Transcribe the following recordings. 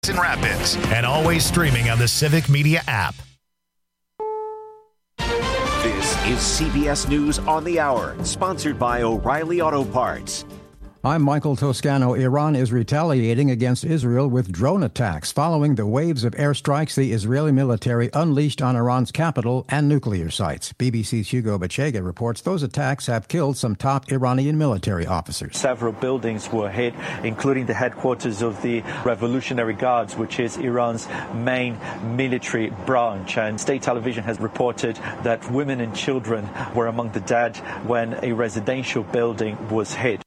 Rapids, and always streaming on the Civic Media app. This is CBS News on the Hour, sponsored by O'Reilly Auto Parts. I'm Michael Toscano. Iran is retaliating against Israel with drone attacks following the waves of airstrikes the Israeli military unleashed on Iran's capital and nuclear sites. BBC's Hugo Bachega reports those attacks have killed some top Iranian military officers. Several buildings were hit, including the headquarters of the Revolutionary Guards, which is Iran's main military branch. And state television has reported that women and children were among the dead when a residential building was hit.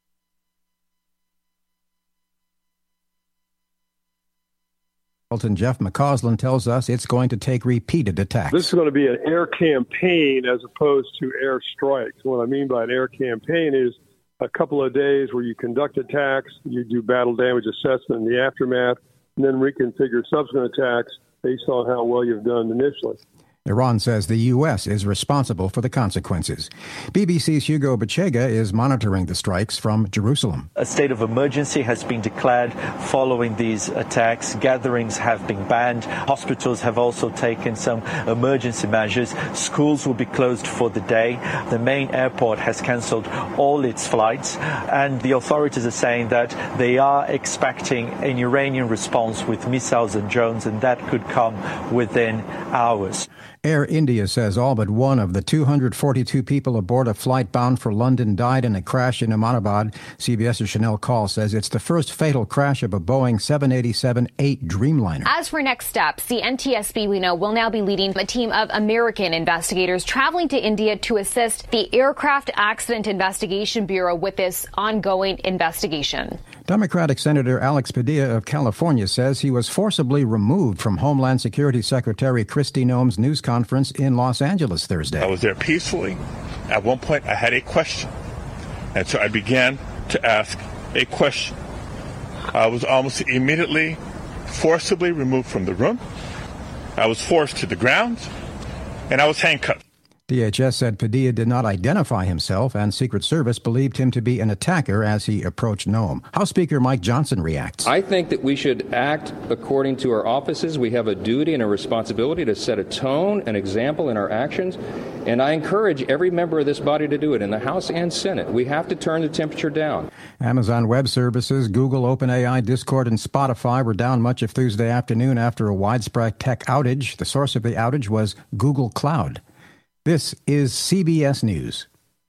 Jeff McCausland tells us it's going to take repeated attacks. This is going to be an air campaign as opposed to air strikes. What I mean by an air campaign is a couple of days where you conduct attacks, you do battle damage assessment in the aftermath, and then reconfigure subsequent attacks based on how well you've done initially. Iran says the U.S. is responsible for the consequences. BBC's Hugo Bachega is monitoring the strikes from Jerusalem. A state of emergency has been declared following these attacks. Gatherings have been banned. Hospitals have also taken some emergency measures. Schools will be closed for the day. The main airport has cancelled all its flights. And the authorities are saying that they are expecting an Iranian response with missiles and drones, and that could come within hours. Air India says all but one of the 242 people aboard a flight bound for London died in a crash in Ahmedabad. CBS's Chanel Call says it's the first fatal crash of a Boeing 787-8 Dreamliner. As for next steps, the NTSB, we know, will now be leading a team of American investigators traveling to India to assist the Aircraft Accident Investigation Bureau with this ongoing investigation. Democratic Senator Alex Padilla of California says he was forcibly removed from Homeland Security Secretary Kristi Noem's news conference in Los Angeles Thursday. I was there peacefully. At one point, I had a question. And so I began to ask a question. I was almost immediately forcibly removed from the room. I was forced to the ground, and I was handcuffed. DHS said Padilla did not identify himself, and Secret Service believed him to be an attacker as he approached Noem. House Speaker Mike Johnson reacts. I think that we should act according to our offices. We have a duty and a responsibility to set a tone, an example in our actions, and I encourage every member of this body to do it in the House and Senate. We have to turn the temperature down. Amazon Web Services, Google, OpenAI, Discord, and Spotify were down much of Tuesday afternoon after a widespread tech outage. The source of the outage was Google Cloud. This is CBS News.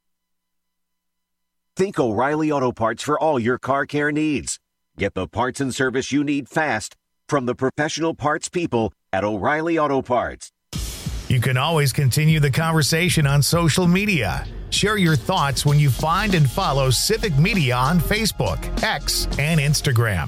Think O'Reilly Auto Parts for all your car care needs. Get the parts and service you need fast from the professional parts people at O'Reilly Auto Parts. You can always continue the conversation on social media. Share your thoughts when you find and follow Civic Media on Facebook, X, and Instagram.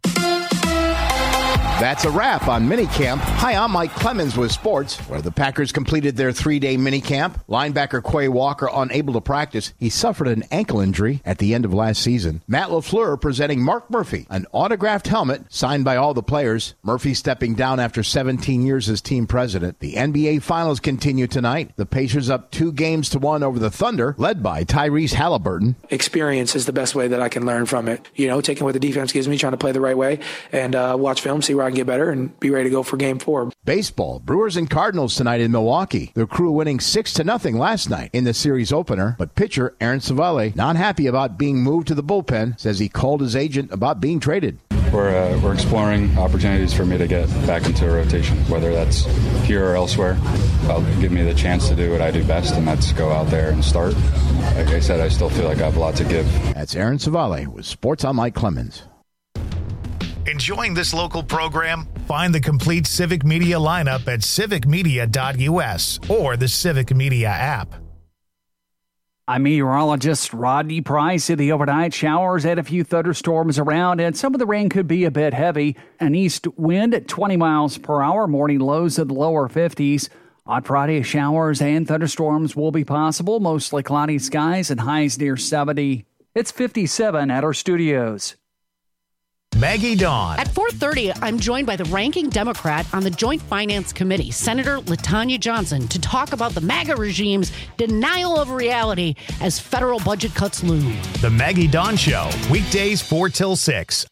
That's a wrap on minicamp. Hi, I'm Mike Clemens with sports, where the Packers completed their 3-day minicamp. Linebacker Quay Walker unable to practice. He suffered an ankle injury at the end of last season. Matt LaFleur presenting Mark Murphy, an autographed helmet signed by all the players. Murphy stepping down after 17 years as team president. The NBA Finals continue tonight. The Pacers up 2-1 over the Thunder, led by Tyrese Halliburton. Experience is the best way that I can learn from it. You know, taking what the defense gives me, trying to play the right way, and watch film, see where I can get better, and be ready to go for Game 4. Baseball, Brewers and Cardinals tonight in Milwaukee. The Crew winning 6-0 last night in the series opener, but pitcher Aaron Savale not happy about being moved to the bullpen, says he called his agent about being traded. We're exploring opportunities for me to get back into a rotation, whether that's here or elsewhere. That'll give me the chance to do what I do best, and that's go out there and start. Like I said, I still feel like I have a lot to give. That's Aaron Savale with Sports on Mike Clemens. Enjoying this local program? Find the complete Civic Media lineup at civicmedia.us or the Civic Media app. I'm meteorologist Rodney Price. The overnight showers and a few thunderstorms around, and some of the rain could be a bit heavy. An east wind at 20 miles per hour, morning lows in the lower 50s. On Friday, showers and thunderstorms will be possible, mostly cloudy skies and highs near 70. It's 57 at our studios. Maggie Dawn. At 4:30, I'm joined by the ranking Democrat on the Joint Finance Committee, Senator LaTanya Johnson, to talk about the MAGA regime's denial of reality as federal budget cuts loom. The Maggie Dawn Show, weekdays 4 till 6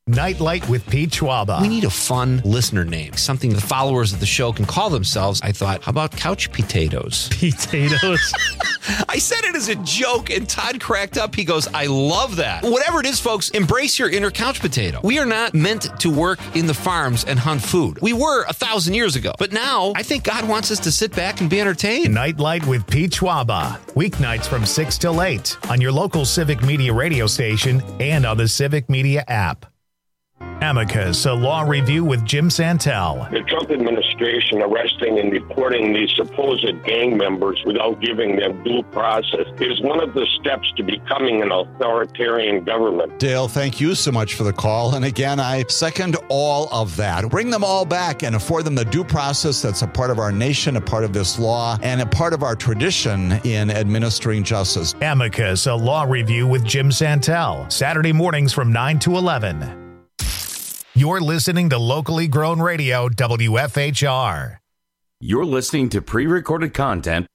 Nightlight with Pete Schwaba. We need a fun listener name, something the followers of the show can call themselves. I thought, how about couch potatoes? Potatoes? I said it as a joke, and Todd cracked up. He goes, I love that. Whatever it is, folks, embrace your inner couch potato. We are not meant to work in the farms and hunt food. We were 1,000 years ago. But now, I think God wants us to sit back and be entertained. Nightlight with Pete Schwaba. Weeknights from 6 till 8 on your local Civic Media radio station and on the Civic Media app. Amicus, a law review with Jim Santel. The Trump administration arresting and deporting these supposed gang members without giving them due process is one of the steps to becoming an authoritarian government. Dale, thank you so much for the call. And again, I second all of that. Bring them all back and afford them the due process that's a part of our nation, a part of this law, and a part of our tradition in administering justice. Amicus, a law review with Jim Santel. Saturday mornings from 9 to 11. You're listening to locally grown radio, WFHR. You're listening to pre-recorded content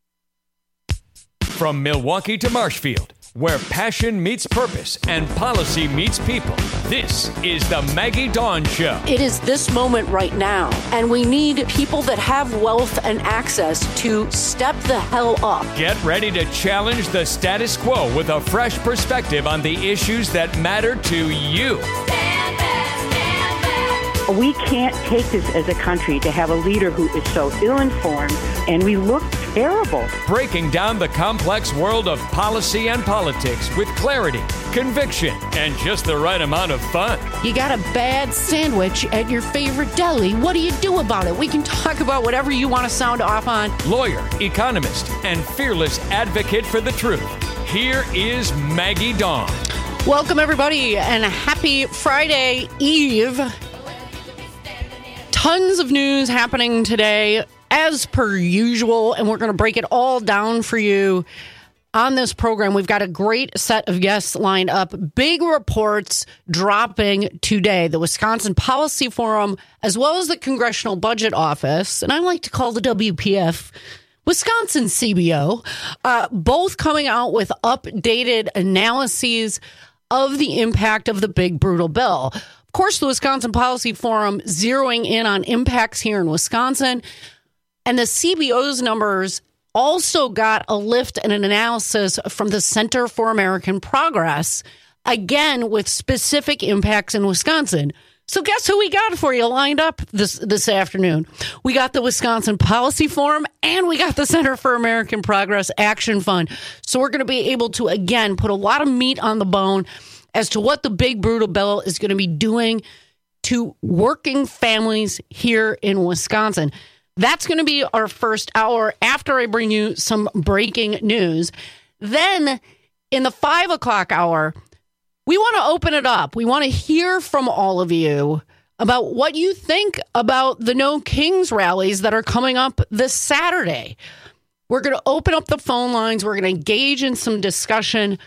from Milwaukee to Marshfield, where passion meets purpose and policy meets people. This is the Maggie Dawn Show. It is this moment right now, and we need people that have wealth and access to step the hell up. Get ready to challenge the status quo with a fresh perspective on the issues that matter to you. We can't take this as a country to have a leader who is so ill-informed, and we look terrible. Breaking down the complex world of policy and politics with clarity, conviction, and just the right amount of fun. You got a bad sandwich at your favorite deli. What do you do about it? We can talk about whatever you want to sound off on. Lawyer, economist, and fearless advocate for the truth. Here is Maggie Dawn. Welcome, everybody, and happy Friday Eve. Tons of news happening today, as per usual, and we're going to break it all down for you on this program. We've got a great set of guests lined up. Big reports dropping today. The Wisconsin Policy Forum, as well as the Congressional Budget Office, and I like to call the WPF Wisconsin CBO, both coming out with updated analyses of the impact of the big, brutal bill. Of course, the Wisconsin Policy Forum zeroing in on impacts here in Wisconsin. And the CBO's numbers also got a lift and an analysis from the Center for American Progress, again, with specific impacts in Wisconsin. So guess who we got for you lined up this afternoon? We got the Wisconsin Policy Forum and we got the Center for American Progress Action Fund. So we're going to be able to, again, put a lot of meat on the bone as to what the big brutal bill is going to be doing to working families here in Wisconsin. That's going to be our first hour after I bring you some breaking news. Then in the 5 o'clock hour, we want to open it up. We want to hear from all of you about what you think about the No Kings rallies that are coming up this Saturday. We're going to open up the phone lines. We're going to engage in some discussion.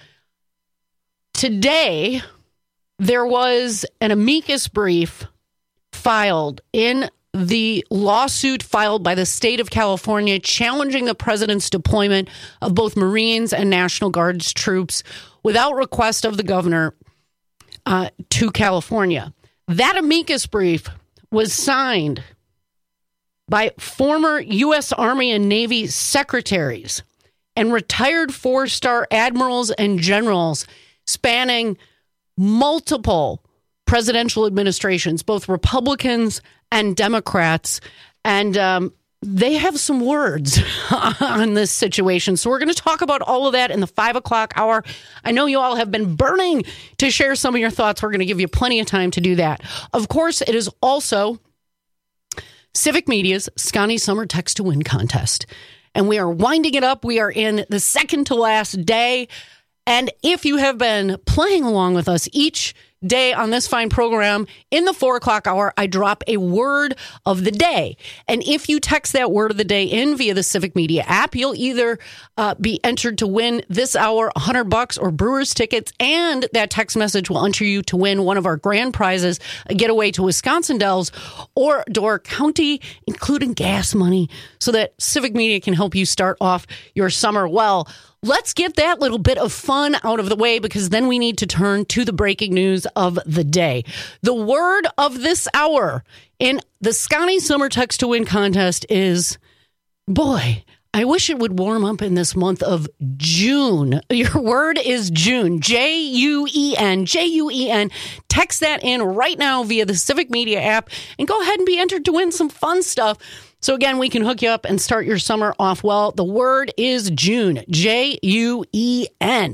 Today, there was an amicus brief filed in the lawsuit filed by the state of California challenging the president's deployment of both Marines and National Guards troops without request of the governor to California. That amicus brief was signed by former U.S. Army and Navy secretaries and retired four-star admirals and generals spanning multiple presidential administrations, both Republicans and Democrats. And they have some words on this situation. So we're going to talk about all of that in the 5 o'clock hour. I know you all have been burning to share some of your thoughts. We're going to give you plenty of time to do that. Of course, it is also Civic Media's Scotty Summer Text to Win contest. And we are winding it up. We are in the second to last day. And if you have been playing along with us each day on this fine program, in the 4 o'clock hour, I drop a word of the day. And if you text that word of the day in via the Civic Media app, you'll either be entered to win this hour $100 or Brewers tickets, and that text message will enter you to win one of our grand prizes, a getaway to Wisconsin Dells or Door County, including gas money, so that Civic Media can help you start off your summer well. let's get that little bit of fun out of the way, because then we need to turn to the breaking news of the day. The word of this hour in the Scotty Summer Text to Win contest is, boy, I wish it would warm up in this month of June. Your word is June. Juen. Juen. Text that in right now via the Civic Media app and go ahead and be entered to win some fun stuff. So again, we can hook you up and start your summer off well. The word is June. Juen.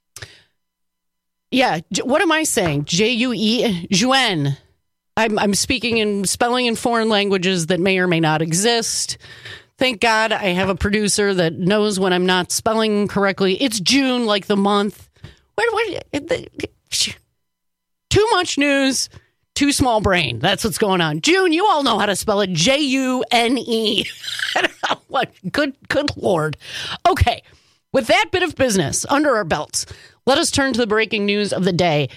Yeah, what am I saying? Juen. I'm speaking in spelling in foreign languages that may or may not exist. Thank God I have a producer that knows when I'm not spelling correctly. It's June, like the month. Too much news, too small brain. That's what's going on. June, you all know how to spell it. June. What? Good Lord. Okay, with that bit of business under our belts, let us turn to the breaking news of the day.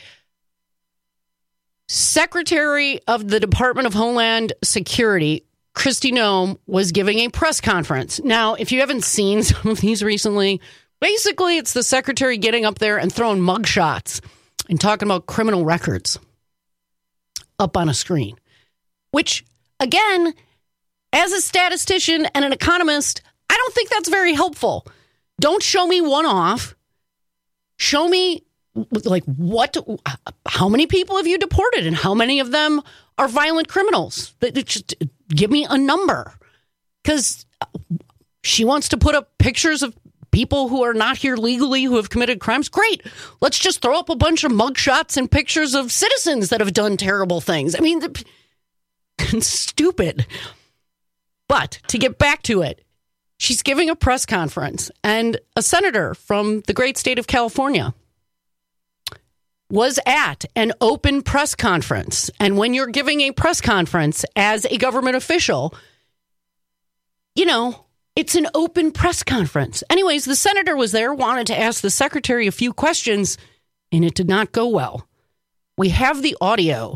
Secretary of the Department of Homeland Security, Kristi Noem, was giving a press conference. Now, if you haven't seen some of these recently, basically it's the secretary getting up there and throwing mugshots and talking about criminal records up on a screen, which, again, as a statistician and an economist, I don't think that's very helpful. Don't show me one off. Show me, like, how many people have you deported and how many of them are violent criminals? Just give me a number, because she wants to put up pictures of people who are not here legally who have committed crimes. Great. Let's just throw up a bunch of mugshots and pictures of citizens that have done terrible things. I mean, stupid. But to get back to it, she's giving a press conference, and a senator from the great state of California was at an open press conference. And when you're giving a press conference as a government official, you know, it's an open press conference. Anyways, the senator was there, wanted to ask the secretary a few questions, and it did not go well. We have the audio.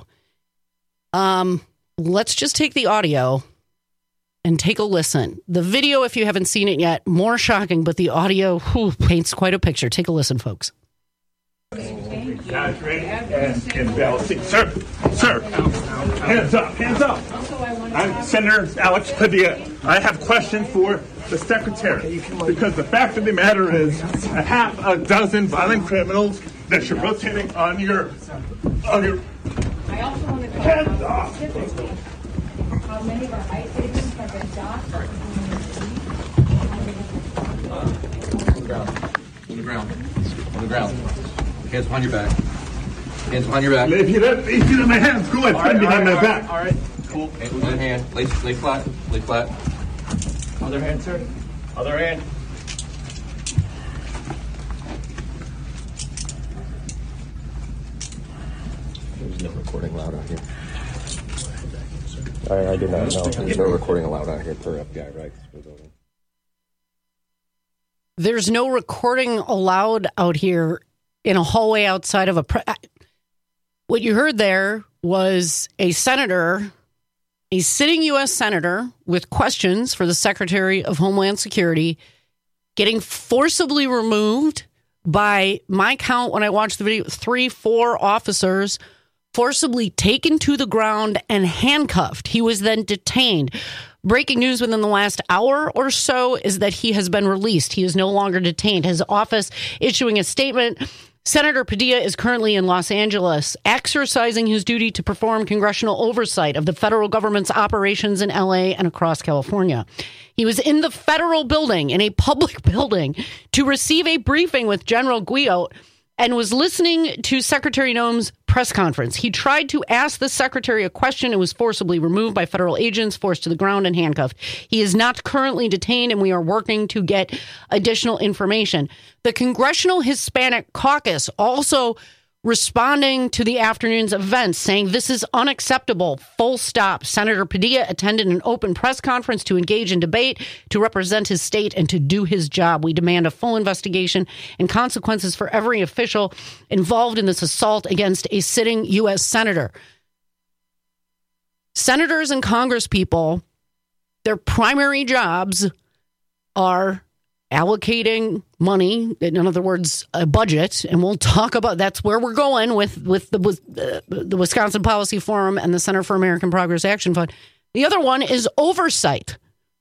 Let's just take the audio and take a listen. The video, if you haven't seen it yet, more shocking, but the audio paints quite a picture. Take a listen, folks. Guys, ready? And bell. Sir, hands up. I'm Senator Alex Padilla. I have questions for the secretary, because the fact of the matter is a half a dozen violent criminals that you're rotating on your I also want to hands off. How many of our ICE agents have been docked? On the ground. Hands behind your back. If you let my hands go, I put behind my back. All right. Cool. Other hand. Lay flat. Other hand, sir. Other hand. There's no recording allowed out here. I did not know. There's no recording allowed out here per FBI, right? There's no recording allowed out here in a hallway outside of a... What you heard there was a senator, a sitting U.S. senator with questions for the Secretary of Homeland Security, getting forcibly removed by my count when I watched the video, 3-4 officers, forcibly taken to the ground and handcuffed. He was then detained. Breaking news within the last hour or so is that he has been released. He is no longer detained. His office issuing a statement. Senator Padilla is currently in Los Angeles, exercising his duty to perform congressional oversight of the federal government's operations in L.A. and across California. He was in the federal building, in a public building, to receive a briefing with General Guiot and was listening to Secretary Noem's press conference. He tried to ask the secretary a question and was forcibly removed by federal agents, forced to the ground and handcuffed. He is not currently detained, and we are working to get additional information. The Congressional Hispanic Caucus also responding to the afternoon's events, saying this is unacceptable, full stop. Senator Padilla attended an open press conference to engage in debate, to represent his state, and to do his job. We demand a full investigation and consequences for every official involved in this assault against a sitting U.S. senator. Senators and congresspeople, their primary jobs are allocating money, in other words, a budget, and we'll talk about that's where we're going with the Wisconsin Policy Forum and the Center for American Progress Action Fund. The other one is oversight.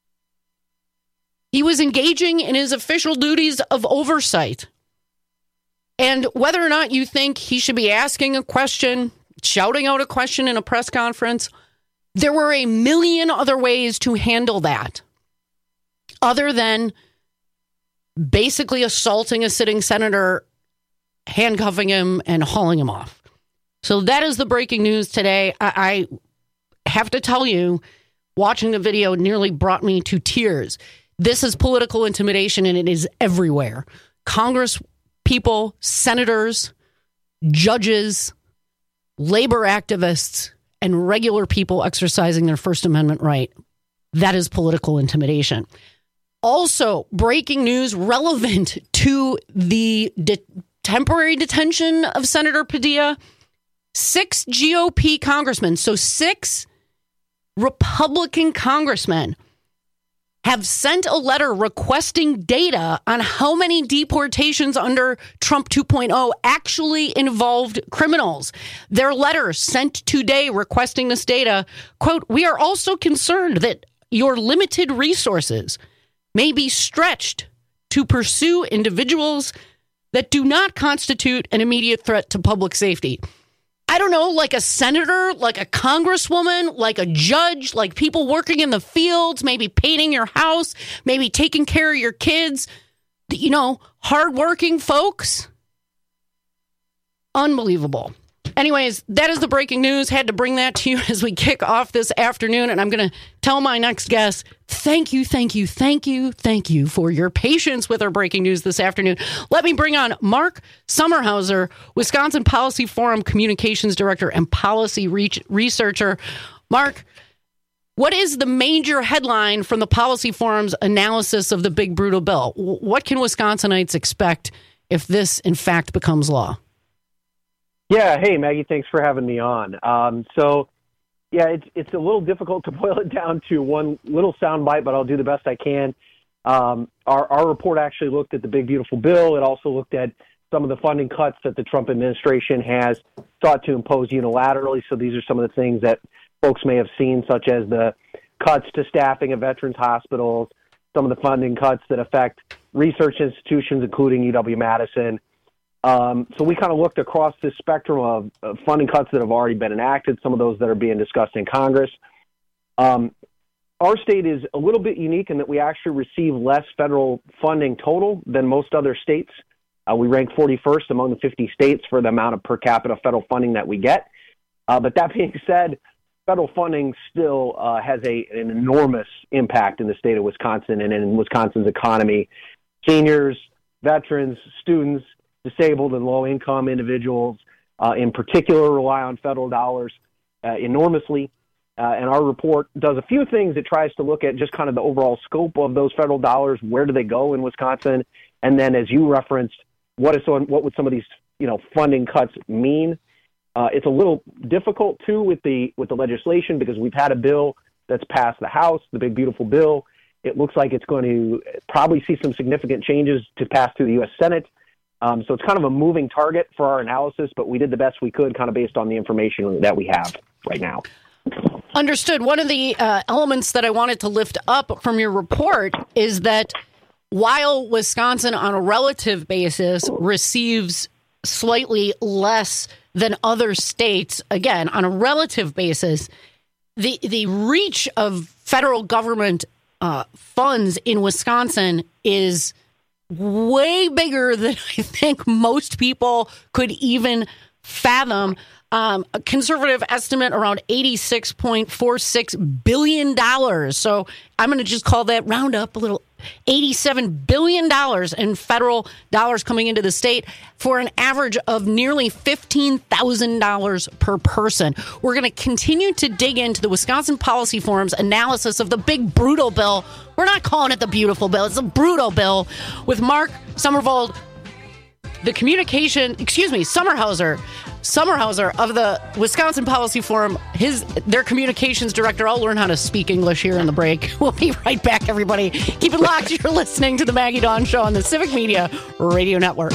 He was engaging in his official duties of oversight. And whether or not you think he should be asking a question, shouting out a question in a press conference, there were a million other ways to handle that other than basically assaulting a sitting senator, handcuffing him, and hauling him off. So that is the breaking news today. I have to tell you, watching the video nearly brought me to tears. This is political intimidation, and it is everywhere. Congress people, senators, judges, labor activists, and regular people exercising their First Amendment right. That is political intimidation. Also, breaking news relevant to the temporary detention of Senator Padilla. 6 GOP congressmen, so 6 Republican congressmen, have sent a letter requesting data on how many deportations under Trump 2.0 actually involved criminals. Their letter sent today requesting this data, quote, "We are also concerned that your limited resources may be stretched to pursue individuals that do not constitute an immediate threat to public safety." I don't know, like a senator, like a congresswoman, like a judge, like people working in the fields, maybe painting your house, maybe taking care of your kids, you know, hardworking folks. Unbelievable. Anyways, that is the breaking news. Had to bring that to you as we kick off this afternoon. And I'm going to tell my next guest, thank you for your patience with our breaking news this afternoon. Let me bring on Mark Sommerhauser, Wisconsin Policy Forum Communications Director and Policy Researcher. Mark, what is the major headline from the Policy Forum's analysis of the big brutal bill? What can Wisconsinites expect if this, in fact, becomes law? Yeah. Hey, Maggie, thanks for having me on. It's a little difficult to boil it down to one little soundbite, but I'll do the best I can. Our report actually looked at the big, beautiful bill. It also looked at some of the funding cuts that the Trump administration has sought to impose unilaterally. So these are some of the things that folks may have seen, such as the cuts to staffing at veterans hospitals, some of the funding cuts that affect research institutions, including UW-Madison. So we kind of looked across this spectrum of funding cuts that have already been enacted, some of those that are being discussed in Congress. Our state is a little bit unique in that we actually receive less federal funding total than most other states. We rank 41st among the 50 states for the amount of per capita federal funding that we get. But that being said, federal funding still has an enormous impact in the state of Wisconsin and in Wisconsin's economy. Seniors, veterans, students, disabled and low-income individuals in particular rely on federal dollars enormously. And our report does a few things. It tries to look at just kind of the overall scope of those federal dollars. Where do they go in Wisconsin? And then, as you referenced, what would some of these funding cuts mean? It's a little difficult, too, with the legislation because we've had a bill that's passed the House, the big, beautiful bill. It looks like it's going to probably see some significant changes to pass through the U.S. Senate. So it's kind of a moving target for our analysis, but we did the best we could kind of based on the information that we have right now. Understood. One of the elements that I wanted to lift up from your report is that while Wisconsin on a relative basis receives slightly less than other states, again, on a relative basis, the reach of federal government funds in Wisconsin is way bigger than I think most people could even fathom. A conservative estimate around $86.46 billion. So I'm going to just call that, round up a little, $87 billion in federal dollars coming into the state for an average of nearly $15,000 per person. We're going to continue to dig into the Wisconsin Policy Forum's analysis of the big brutal bill. We're not calling it the beautiful bill. It's a brutal bill with Mark Sommerhauser, Sommerhauser, Sommerhauser of the Wisconsin Policy Forum, their communications director. I'll learn how to speak English here in the break. We'll be right back, everybody. Keep it locked. You're listening to the Maggie Dawn Show on the Civic Media Radio Network.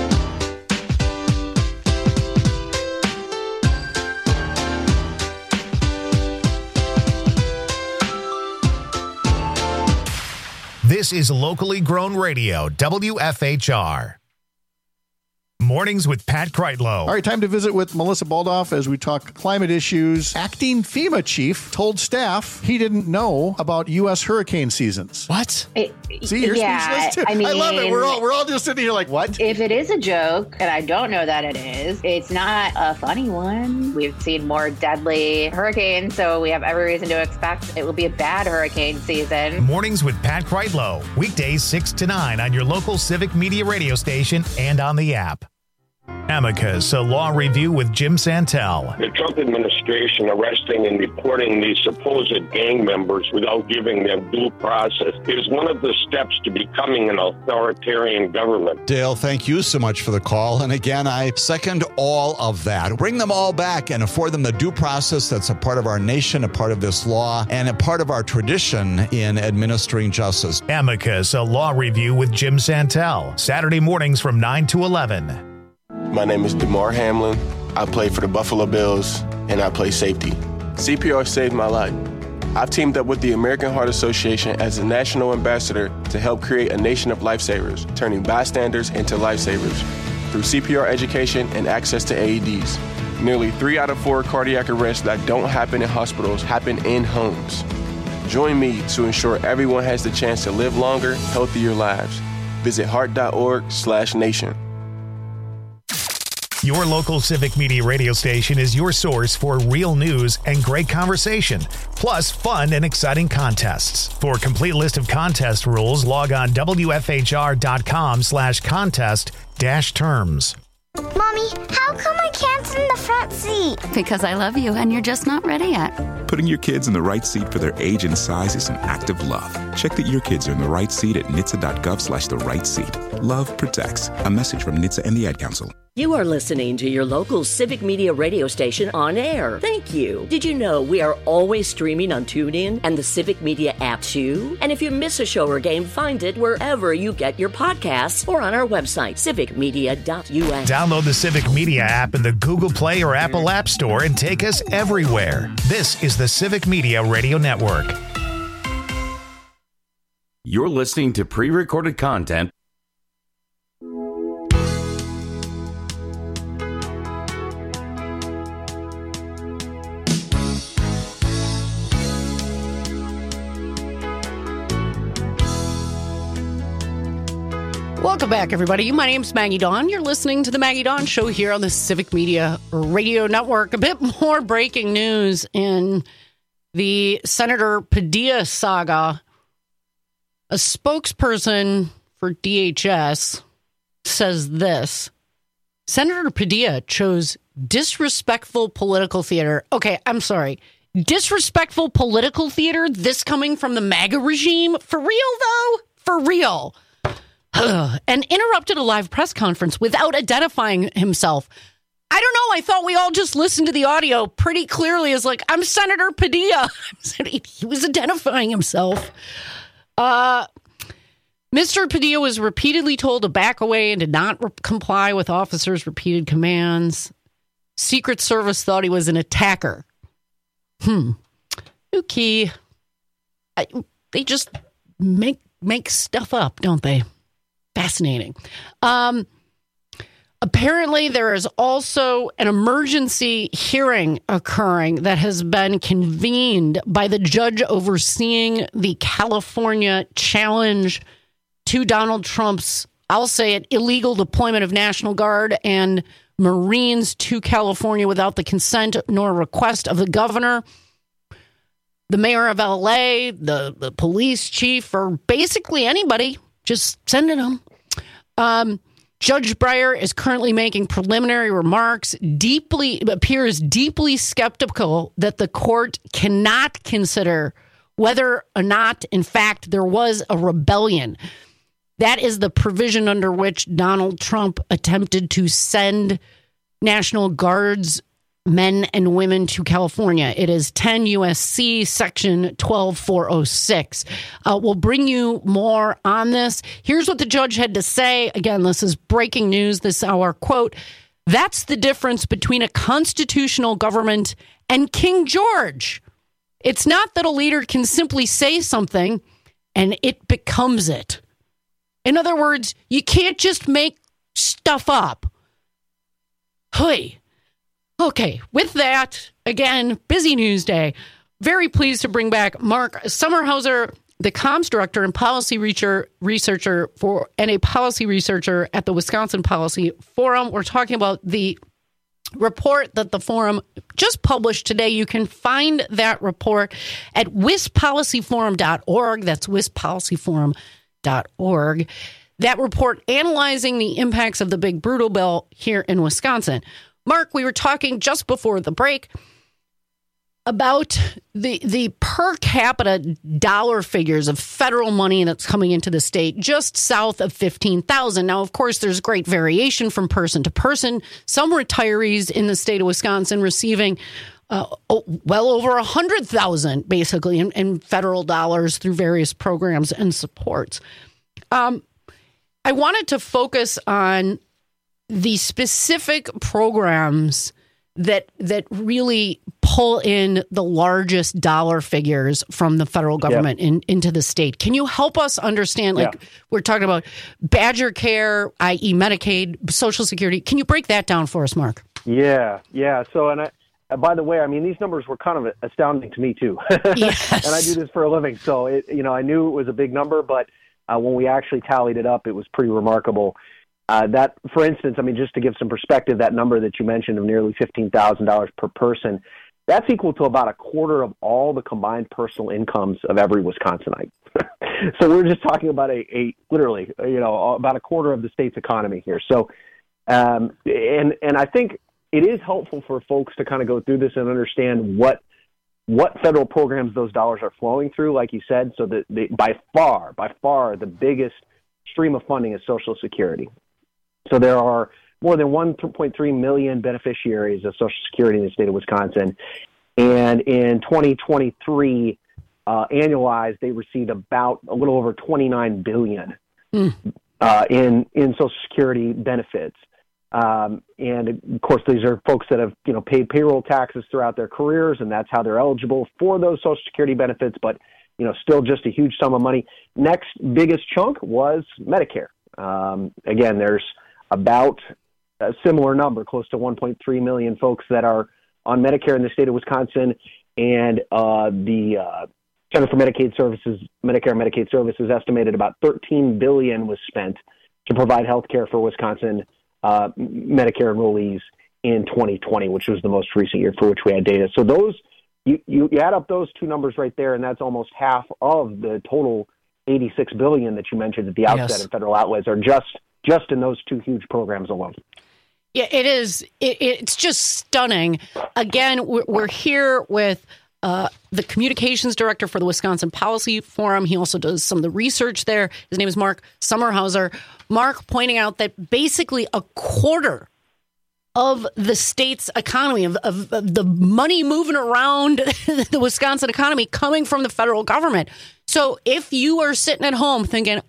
This is locally grown radio, WFHR. Mornings with Pat Kreitlow. All right, time to visit with Melissa Baldoff as we talk climate issues. Acting FEMA chief told staff he didn't know about U.S. hurricane seasons. What? See, you're speechless too. I love it. We're all just sitting here like, what? If it is a joke, and I don't know that it is, it's not a funny one. We've seen more deadly hurricanes, so we have every reason to expect it will be a bad hurricane season. Mornings with Pat Kreitlow. Weekdays 6 to 9 on your local Civic Media radio station and on the app. Amicus, a law review with Jim Santel. The Trump administration arresting and deporting these supposed gang members without giving them due process is one of the steps to becoming an authoritarian government. Dale, thank you so much for the call. And again, I second all of that. Bring them all back and afford them the due process that's a part of our nation, a part of this law, and a part of our tradition in administering justice. Amicus, a law review with Jim Santel. Saturday mornings from 9 to 11. My name is DeMar Hamlin. I play for the Buffalo Bills, and I play safety. CPR saved my life. I've teamed up with the American Heart Association as a national ambassador to help create a nation of lifesavers, turning bystanders into lifesavers through CPR education and access to AEDs. Nearly 3 out of 4 cardiac arrests that don't happen in hospitals happen in homes. Join me to ensure everyone has the chance to live longer, healthier lives. Visit heart.org/nation. Your local Civic Media radio station is your source for real news and great conversation, plus fun and exciting contests. For a complete list of contest rules, log on WFHR.com/contest-terms. Mommy, how come I can't sit in the front seat? Because I love you and you're just not ready yet. Putting your kids in the right seat for their age and size is an act of love. Check that your kids are in the right seat at NHTSA.gov/the-right-seat. Love protects. A message from NHTSA and the Ad Council. You are listening to your local Civic Media radio station on air. Thank you. Did you know we are always streaming on TuneIn and the Civic Media app too? And if you miss a show or game, find it wherever you get your podcasts or on our website, civicmedia.us. Download the Civic Media app in the Google Play or Apple App Store and take us everywhere. This is the Civic Media Radio Network. You're listening to pre-recorded content. Welcome back, everybody. My name's Maggie Dawn. You're listening to the Maggie Dawn Show here on the Civic Media Radio Network. A bit more breaking news in the Senator Padilla saga. A spokesperson for DHS says this. Senator Padilla chose disrespectful political theater. Okay, I'm sorry. Disrespectful political theater? This coming from the MAGA regime? For real, though? For real. And interrupted a live press conference without identifying himself. I don't know. I thought we all just listened to the audio pretty clearly as like, I'm Senator Padilla. He was identifying himself. Mr. Padilla was repeatedly told to back away and did not comply with officers' repeated commands. Secret Service thought he was an attacker. Okay. They just make stuff up, don't they? Fascinating. Apparently, there is also an emergency hearing occurring that has been convened by the judge overseeing the California challenge to Donald Trump's, I'll say it, illegal deployment of National Guard and Marines to California without the consent nor request of the governor, the mayor of LA, the police chief, or basically anybody. Just sending them. Judge Breyer is currently making preliminary remarks, appears deeply skeptical that the court cannot consider whether or not, in fact, there was a rebellion. That is the provision under which Donald Trump attempted to send National Guards men and women to California. It is 10 U.S.C. Section 12406. We'll bring you more on this. Here's what the judge had to say. Again, this is breaking news this hour. Quote, "That's the difference between a constitutional government and King George. It's not that a leader can simply say something and it becomes it. In other words, you can't just make stuff up." Hey. Okay, with that, again, busy news day. Very pleased to bring back Mark Sommerhauser, the comms director and policy researcher and a policy researcher at the Wisconsin Policy Forum. We're talking about the report that the forum just published today. You can find that report at wispolicyforum.org. That's wispolicyforum.org. That report analyzing the impacts of the Big Brutal Bill here in Wisconsin. Mark, we were talking just before the break about the per capita dollar figures of federal money that's coming into the state, just south of $15,000. Now, of course, there's great variation from person to person. Some retirees in the state of Wisconsin receiving well over $100,000, basically, in federal dollars through various programs and supports. I wanted to focus on the specific programs that really pull in the largest dollar figures from the federal government into the state. Can you help us understand, we're talking about Badger Care, i.e. Medicaid, Social Security. Can you break that down for us, Mark? Yeah. So, and by the way, I mean, these numbers were kind of astounding to me too. Yes. And I do this for a living. So, I knew it was a big number, but when we actually tallied it up, it was pretty remarkable. That, for instance, I mean, just to give some perspective, that number that you mentioned of nearly $15,000 per person, that's equal to about a quarter of all the combined personal incomes of every Wisconsinite. So we're just talking about literally, about a quarter of the state's economy here. So, and I think it is helpful for folks to kind of go through this and understand what federal programs those dollars are flowing through, like you said. So that by far, the biggest stream of funding is Social Security. So there are more than 1.3 million beneficiaries of Social Security in the state of Wisconsin. And in 2023, annualized, they received about a little over $29 billion in Social Security benefits. And of course, these are folks that have, paid payroll taxes throughout their careers, and that's how they're eligible for those Social Security benefits. But, still just a huge sum of money. Next biggest chunk was Medicare. Again, there's about a similar number, close to 1.3 million folks that are on Medicare in the state of Wisconsin, and the Center for Medicare and Medicaid Services estimated about $13 billion was spent to provide health care for Wisconsin Medicare enrollees in 2020, which was the most recent year for which we had data. So those you add up those two numbers right there, and that's almost half of the total $86 billion that you mentioned at the outset in federal outlays are just in those two huge programs alone. Yeah, it is. It's just stunning. Again, we're here with the communications director for the Wisconsin Policy Forum. He also does some of the research there. His name is Mark Sommerhauser. Mark pointing out that basically a quarter of the state's economy, of the money moving around the Wisconsin economy coming from the federal government. So if you are sitting at home thinking,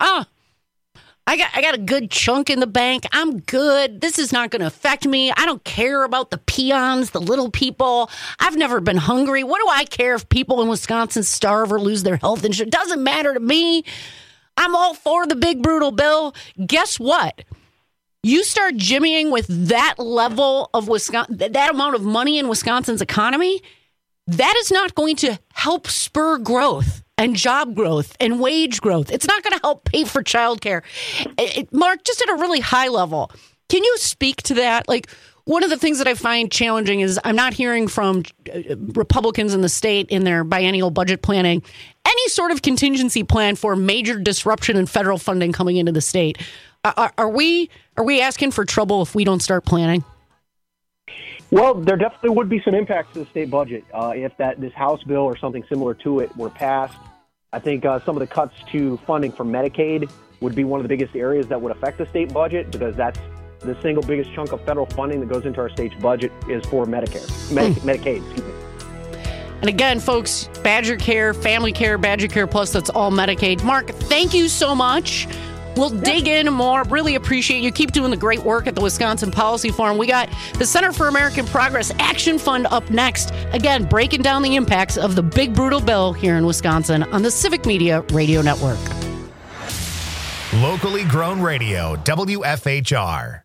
I got a good chunk in the bank, I'm good, this is not going to affect me, I don't care about the peons, the little people, I've never been hungry, what do I care if people in Wisconsin starve or lose their health insurance? It doesn't matter to me. I'm all for the Big Brutal Bill. Guess what? You start jimmying with that level of that amount of money in Wisconsin's economy, that is not going to help spur growth and job growth and wage growth. It's not going to help pay for childcare. Mark, just at a really high level, can you speak to that? Like, one of the things that I find challenging is I'm not hearing from Republicans in the state in their biennial budget planning any sort of contingency plan for major disruption in federal funding coming into the state. Are we asking for trouble if we don't start planning? Well, there definitely would be some impacts to the state budget if this House bill or something similar to it were passed. I think some of the cuts to funding for Medicaid would be one of the biggest areas that would affect the state budget, because that's the single biggest chunk of federal funding that goes into our state's budget is for Medicaid, excuse me. And again, folks, Badger Care, Family Care, Badger Care Plus, that's all Medicaid. Mark, thank you so much. We'll dig in more. Really appreciate you. Keep doing the great work at the Wisconsin Policy Forum. We got the Center for American Progress Action Fund up next. Again, breaking down the impacts of the big, brutal bill here in Wisconsin on the Civic Media Radio Network. Locally grown radio, WFHR.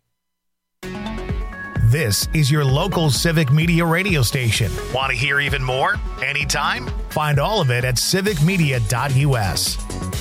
This is your local Civic Media radio station. Want to hear even more? Anytime? Find all of it at civicmedia.us.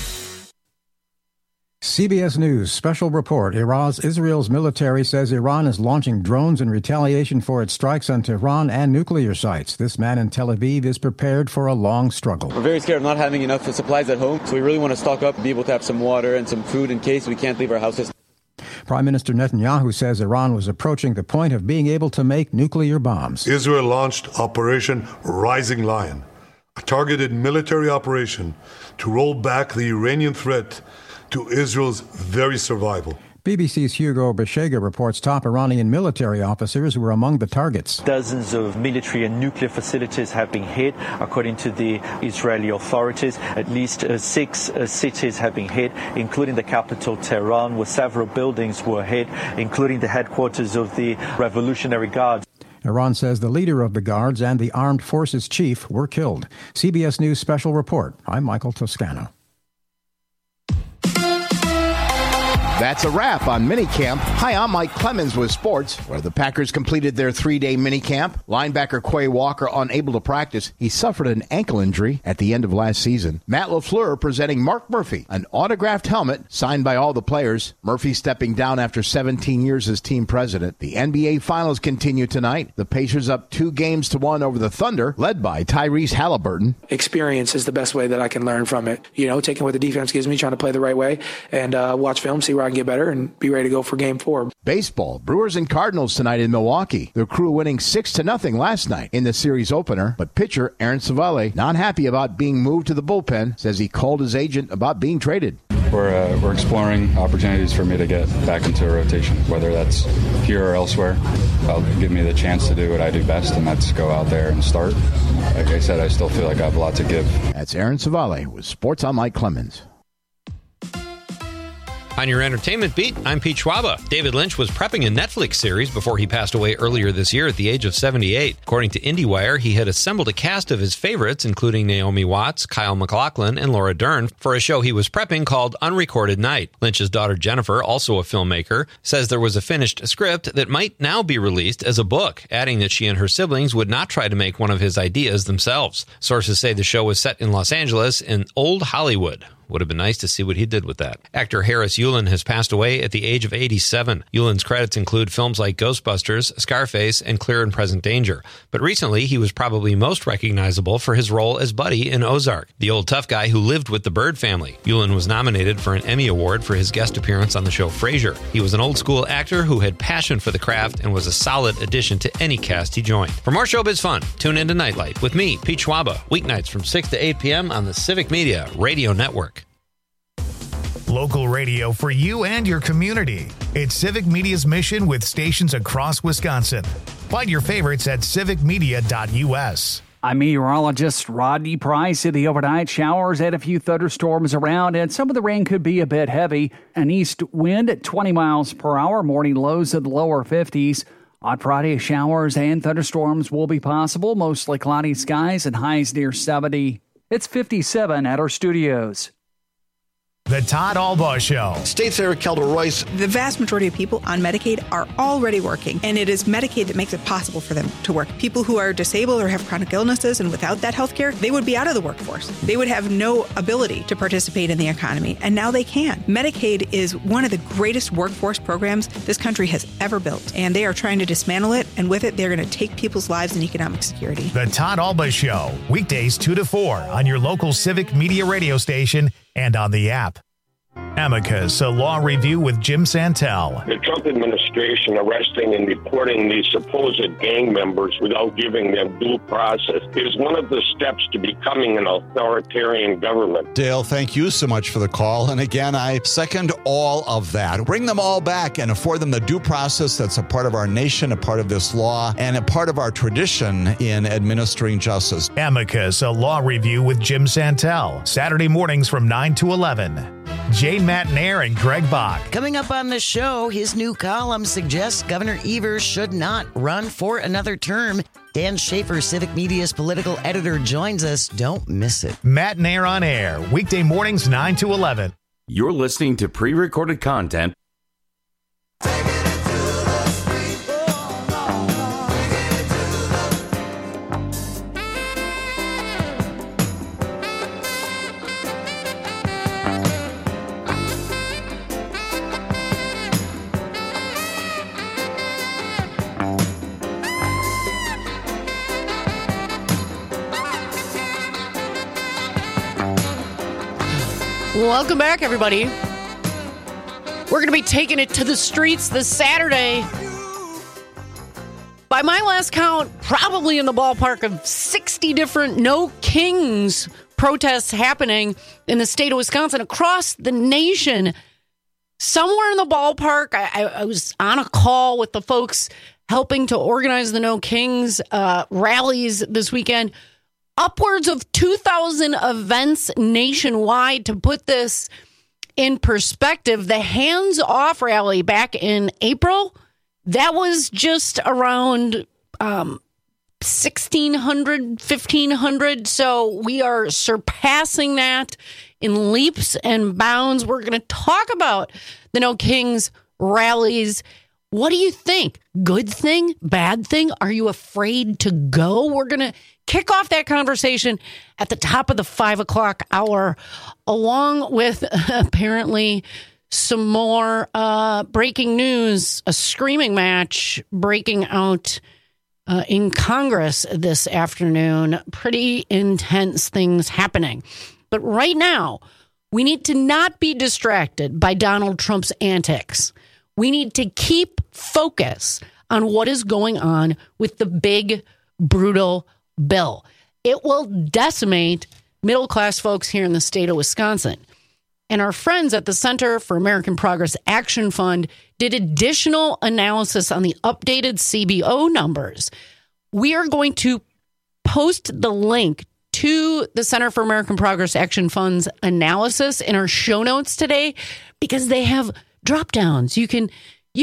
CBS News special report. Israel's military says Iran is launching drones in retaliation for its strikes on Tehran and nuclear sites. This man in Tel Aviv is prepared for a long struggle. We're very scared of not having enough supplies at home, so we really want to stock up, be able to have some water and some food in case we can't leave our houses. Prime Minister Netanyahu says Iran was approaching the point of being able to make nuclear bombs. Israel launched Operation Rising Lion, a targeted military operation to roll back the Iranian threat to Israel's very survival. BBC's Hugo Beshega reports top Iranian military officers were among the targets. Dozens of military and nuclear facilities have been hit. According to the Israeli authorities, at least 6 cities have been hit, including the capital Tehran, where several buildings were hit, including the headquarters of the Revolutionary Guards. Iran says the leader of the Guards and the armed forces chief were killed. CBS News special report. I'm Michael Toscano. That's a wrap on minicamp. Hi, I'm Mike Clemens with sports, where the Packers completed their 3-day minicamp. Linebacker Quay Walker unable to practice. He suffered an ankle injury at the end of last season. Matt LaFleur presenting Mark Murphy, an autographed helmet signed by all the players. Murphy stepping down after 17 years as team president. The NBA Finals continue tonight. The Pacers up 2-1 over the Thunder, led by Tyrese Halliburton. Experience is the best way that I can learn from it. You know, taking what the defense gives me, trying to play the right way, and watch film, see where I can get better, and be ready to go for Game 4. Baseball, Brewers and Cardinals tonight in Milwaukee. The Crew winning 6-0 last night in the series opener, but pitcher Aaron Savale not happy about being moved to the bullpen, says he called his agent about being traded. We're exploring opportunities for me to get back into a rotation, whether that's here or elsewhere. That'll give me the chance to do what I do best, and that's go out there and start. Like I said, I still feel like I have a lot to give. That's Aaron Savale with Sports on Mike Clemens. On your entertainment beat, I'm Pete Schwaba. David Lynch was prepping a Netflix series before he passed away earlier this year at the age of 78. According to IndieWire, he had assembled a cast of his favorites, including Naomi Watts, Kyle MacLachlan, and Laura Dern, for a show he was prepping called Unrecorded Night. Lynch's daughter Jennifer, also a filmmaker, says there was a finished script that might now be released as a book, adding that she and her siblings would not try to make one of his ideas themselves. Sources say the show was set in Los Angeles in Old Hollywood. Would have been nice to see what he did with that. Actor Harris Yulin has passed away at the age of 87. Yulin's credits include films like Ghostbusters, Scarface, and Clear and Present Danger. But recently, he was probably most recognizable for his role as Buddy in Ozark, the old tough guy who lived with the Bird family. Yulin was nominated for an Emmy Award for his guest appearance on the show Frasier. He was an old-school actor who had passion for the craft and was a solid addition to any cast he joined. For more showbiz fun, tune into Nightlight with me, Pete Schwaba, weeknights from 6 to 8 p.m. on the Civic Media Radio Network. Local radio for you and your community. It's Civic Media's mission with stations across Wisconsin. Find your favorites at civicmedia.us. I'm meteorologist Rodney Price. The overnight showers and a few thunderstorms around, and some of the rain could be a bit heavy. An east wind at 20 miles per hour, morning lows in the lower 50s. On Friday, showers and thunderstorms will be possible, mostly cloudy skies and highs near 70. It's 57 at our studios. The Todd Albaugh Show. State Senator Kelda Royce. The vast majority of people on Medicaid are already working, and it is Medicaid that makes it possible for them to work. People who are disabled or have chronic illnesses, and without that health care, they would be out of the workforce. They would have no ability to participate in the economy, and now they can. Medicaid is one of the greatest workforce programs this country has ever built, and they are trying to dismantle it, and with it, they're going to take people's lives and economic security. The Todd Albaugh Show, weekdays 2 to 4 on your local Civic Media radio station and on the app. Amicus, a law review with Jim Santel. The Trump administration arresting and deporting these supposed gang members without giving them due process is one of the steps to becoming an authoritarian government. Dale, thank you so much for the call. And again, I second all of that. Bring them all back and afford them the due process that's a part of our nation, a part of this law, and a part of our tradition in administering justice. Amicus, a law review with Jim Santel. Saturday mornings from 9 to 11. Jane Matnair and Greg Bach. Coming up on the show, his new column suggests Governor Evers should not run for another term. Dan Schaefer, Civic Media's political editor, joins us. Don't miss it. Matnair on air, weekday mornings 9 to 11. You're listening to pre-recorded content. Welcome back, everybody. We're going to be taking it to the streets this Saturday. By my last count, probably in the ballpark of 60 different No Kings protests happening in the state of Wisconsin, across the nation. Somewhere in the ballpark, I was on a call with the folks helping to organize the No Kings rallies this weekend. Upwards of 2,000 events nationwide. To put this in perspective, the Hands Off rally back in April, that was just around 1,600, 1,500. So we are surpassing that in leaps and bounds. We're going to talk about the No Kings rallies. What do you think? Good thing? Bad thing? Are you afraid to go? We're going to kick off that conversation at the top of the 5 o'clock hour, along with apparently some more breaking news, a screaming match breaking out in Congress this afternoon. Pretty intense things happening. But right now, we need to not be distracted by Donald Trump's antics. We need to keep focus on what is going on with the big, brutal bill. It will decimate middle-class folks here in the state of Wisconsin. And our friends at the Center for American Progress Action Fund did additional analysis on the updated CBO numbers. We are going to post the link to the Center for American Progress Action Fund's analysis in our show notes today, because they have drop downs. You can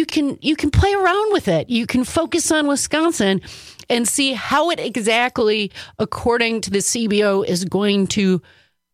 play around with it. You can focus on Wisconsin and see how it exactly, according to the CBO, is going to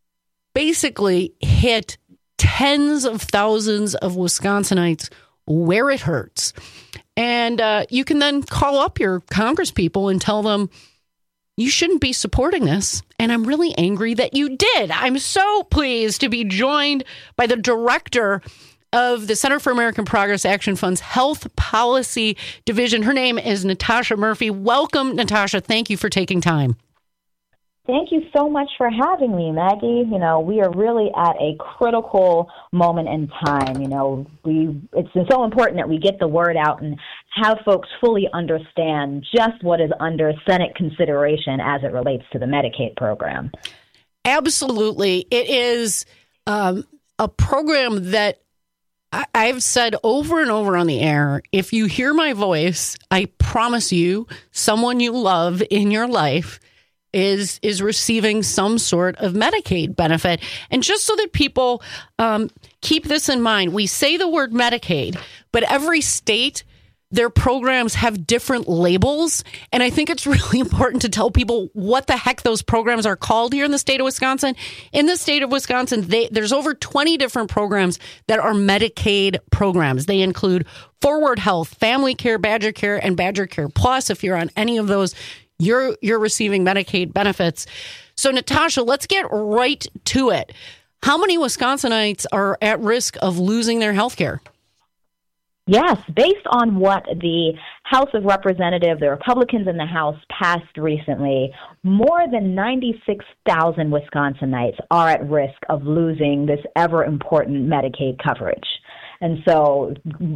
basically hit tens of thousands of Wisconsinites where it hurts. And you can then call up your congresspeople and tell them, you shouldn't be supporting this. And I'm really angry that you did. I'm so pleased to be joined by the director of the Center for American Progress Action Fund's Health Policy Division. Her name is Natasha Murphy. Welcome, Natasha. Thank you for taking time. Thank you so much for having me, Maggie. You know, we are really at a critical moment in time. You know, it's so important that we get the word out and have folks fully understand just what is under Senate consideration as it relates to the Medicaid program. Absolutely. It is a program that I've said over and over on the air, if you hear my voice, I promise you someone you love in your life is receiving some sort of Medicaid benefit. And just so that people keep this in mind, we say the word Medicaid, but every state, their programs have different labels. And I think it's really important to tell people what the heck those programs are called here in the state of Wisconsin. In the state of Wisconsin, there's over 20 different programs that are Medicaid programs. They include Forward Health, Family Care, Badger Care, and Badger Care Plus. If you're on any of those, you're receiving Medicaid benefits. So, Natasha, let's get right to it. How many Wisconsinites are at risk of losing their health care? Yes, based on what the House of Representatives, the Republicans in the House, passed recently, more than 96,000 Wisconsinites are at risk of losing this ever-important Medicaid coverage. And so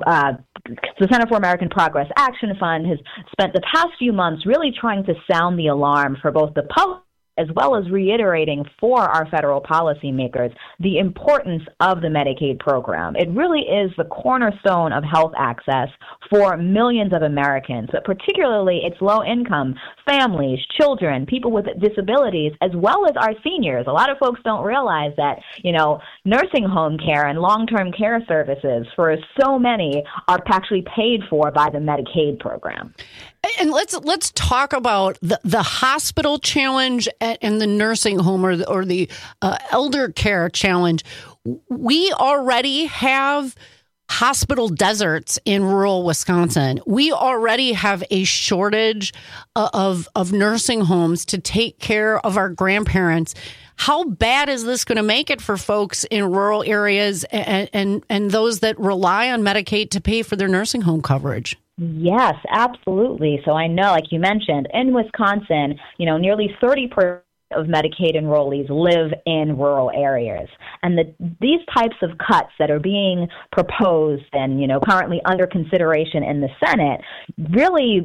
the Center for American Progress Action Fund has spent the past few months really trying to sound the alarm for both the public as well as reiterating for our federal policymakers the importance of the Medicaid program. It really is the cornerstone of health access for millions of Americans, but particularly its low-income families, children, people with disabilities, as well as our seniors. A lot of folks don't realize that, nursing home care and long-term care services for so many are actually paid for by the Medicaid program. And let's talk about the hospital challenge and the nursing home or the elder care challenge. We already have hospital deserts in rural Wisconsin. We already have a shortage of nursing homes to take care of our grandparents. How bad is this going to make it for folks in rural areas and those that rely on Medicaid to pay for their nursing home coverage? Yes, absolutely. So I know, like you mentioned, in Wisconsin, nearly 30% of Medicaid enrollees live in rural areas. And these types of cuts that are being proposed and, currently under consideration in the Senate really,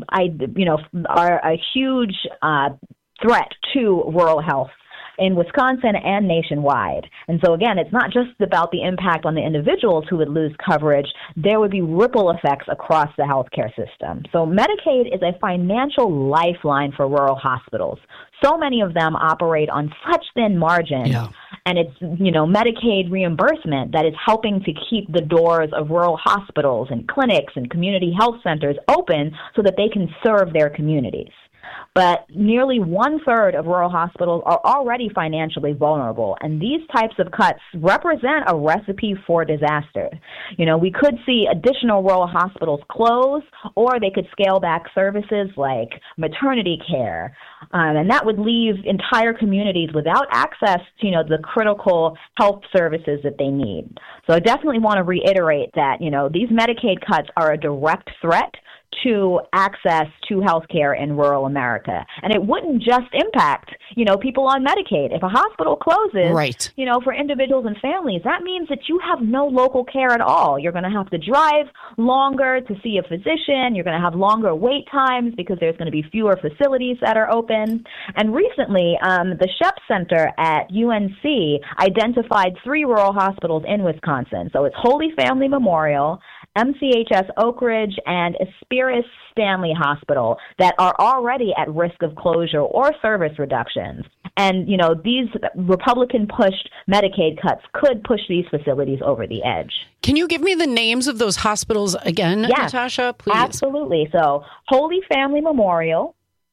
are a huge threat to rural health in Wisconsin and nationwide. And so, again, it's not just about the impact on the individuals who would lose coverage. There would be ripple effects across the healthcare system. So Medicaid is a financial lifeline for rural hospitals. So many of them operate on such thin margins. Yeah. And it's, Medicaid reimbursement that is helping to keep the doors of rural hospitals and clinics and community health centers open so that they can serve their communities. But nearly 1/3 of rural hospitals are already financially vulnerable, and these types of cuts represent a recipe for disaster. We could see additional rural hospitals close, or they could scale back services like maternity care, and that would leave entire communities without access to, the critical health services that they need. So I definitely want to reiterate that, these Medicaid cuts are a direct threat to access to health care in rural America. And it wouldn't just impact, people on Medicaid. If a hospital closes, right, for individuals and families, that means that you have no local care at all. You're going to have to drive longer to see a physician. You're going to have longer wait times because there's going to be fewer facilities that are open. And recently, the Shepp Center at UNC identified 3 rural hospitals in Wisconsin. So it's Holy Family Memorial, MCHS Oak Ridge, and Aspiris Stanley Hospital that are already at risk of closure or service reductions. And, these Republican-pushed Medicaid cuts could push these facilities over the edge. Can you give me the names of those hospitals again, yes, Natasha, please? Absolutely. So, Holy Family Memorial,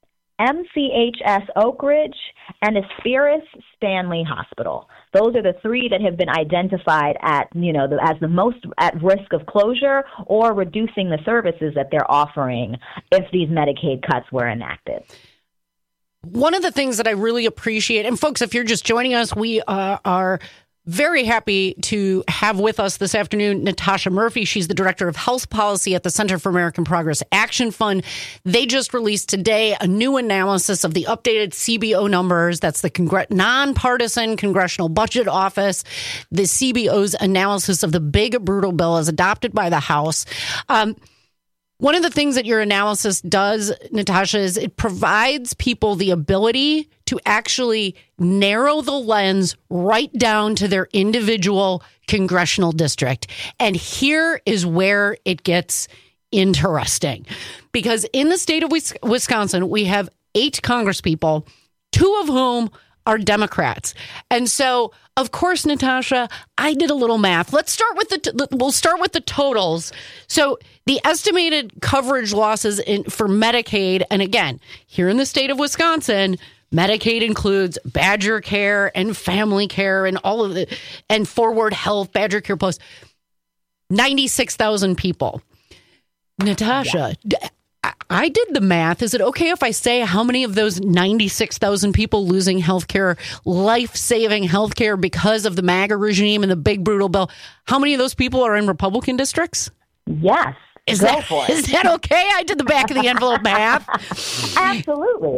MCHS Oak Ridge, and Aspiris Stanley Hospital. Those are the 3 that have been identified as the most at risk of closure or reducing the services that they're offering if these Medicaid cuts were enacted. One of the things that I really appreciate, and folks, if you're just joining us, we are very happy to have with us this afternoon Natasha Murphy. She's the Director of Health Policy at the Center for American Progress Action Fund. They just released today a new analysis of the updated CBO numbers. That's the nonpartisan Congressional Budget Office. The CBO's analysis of the big, brutal bill as adopted by the House. One of the things that your analysis does, Natasha, is it provides people the ability to actually narrow the lens right down to their individual congressional district. And here is where it gets interesting. Because in the state of Wisconsin, we have 8 congresspeople, 2 of whom are Democrats. And so, of course, Natasha, I did a little math. We'll start with the totals. So the estimated coverage losses for Medicaid, and again, here in the state of Wisconsin, Medicaid includes Badger Care and Family Care and all of it, and Forward Health, Badger Care Plus, 96,000 people. Natasha, yeah. I did the math. Is it okay if I say how many of those 96,000 people losing health care, life-saving health care because of the MAGA regime and the big brutal bill, how many of those people are in Republican districts? Yes. Is that okay? I did the back of the envelope math. Absolutely.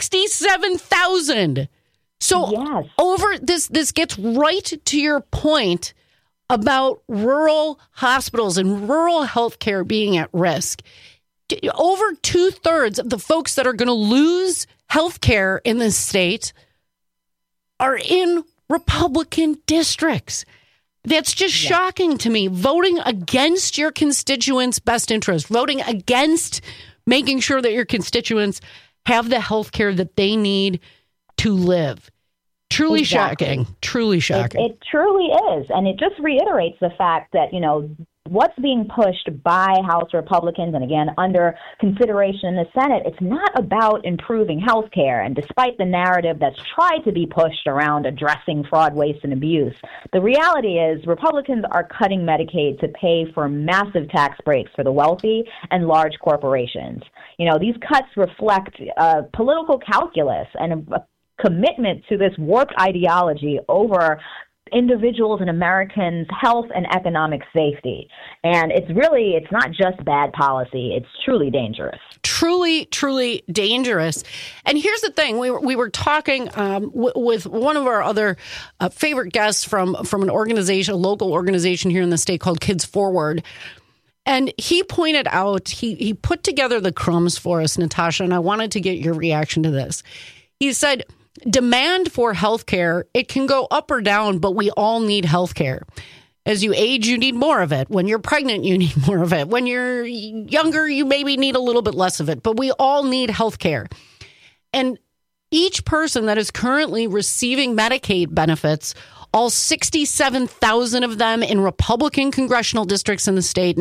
67,000. So over this gets right to your point about rural hospitals and rural healthcare being at risk. Over 2/3 of the folks that are going to lose healthcare in this state are in Republican districts. That's just shocking to me. Voting against your constituents' best interest, voting against making sure that your constituents have the health care that they need to live. Truly shocking. Truly shocking. It truly is. And it just reiterates the fact that, what's being pushed by House Republicans and, again, under consideration in the Senate, it's not about improving health care. And despite the narrative that's tried to be pushed around addressing fraud, waste, and abuse, the reality is Republicans are cutting Medicaid to pay for massive tax breaks for the wealthy and large corporations. These cuts reflect political calculus and a commitment to this warped ideology over individuals and Americans' health and economic safety. And it's not just bad policy. It's truly dangerous. Truly, truly dangerous. And here's the thing. We were talking with one of our other favorite guests from an organization, a local organization here in the state called Kids Forward. And he pointed out, he put together the crumbs for us, Natasha, and I wanted to get your reaction to this. He said, demand for healthcare, it can go up or down, but we all need healthcare. As you age, you need more of it. When you're pregnant, you need more of it. When you're younger, you maybe need a little bit less of it, but we all need healthcare. And each person that is currently receiving Medicaid benefits, all 67,000 of them in Republican congressional districts in the state,